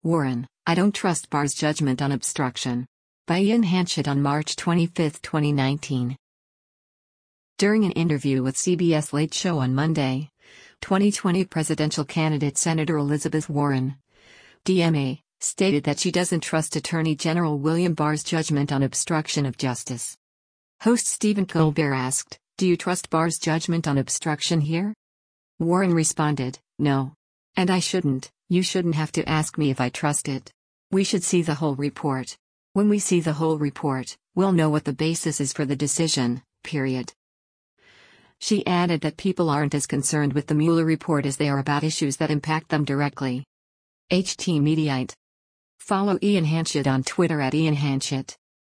Warren, I don't trust Barr's judgment on obstruction. By Ian Hanchett on March 25, 2019. During an interview with CBS Late Show on Monday, 2020 presidential candidate Senator Elizabeth Warren, DMA, stated that she doesn't trust Attorney General William Barr's judgment on obstruction of justice. Host Stephen Colbert asked, "Do you trust Barr's judgment on obstruction here?" Warren responded, "No. And I shouldn't. You shouldn't have to ask me if I trust it. We should see the whole report. When we see the whole report, we'll know what the basis is for the decision, period." She added that people aren't as concerned with the Mueller report as they are about issues that impact them directly. HT Mediaite. Follow Ian Hanchett on Twitter @IanHanchett.